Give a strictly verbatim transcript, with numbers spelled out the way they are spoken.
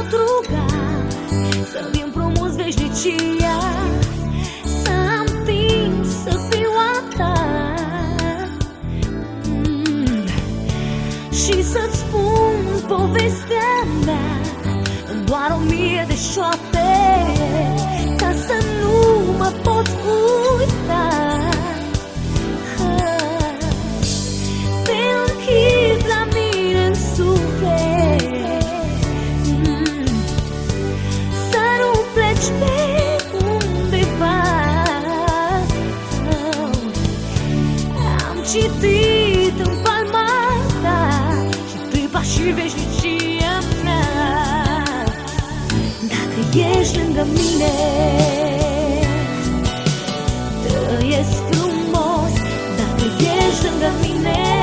pot ruga să-mi împrumuți veșnicia, să am timp să fiu a ta, mm. și să-ți spun povestea mea în doar o mie de șoapte, ca să nu mă poți uita. Te închid la mine în suflet, mm. să nu pleci pe undeva. Am citit în palma ta și clipa și veșnicia mea. Dacă ești lângă mine, trăiesc frumos. Dacă ești lângă mine,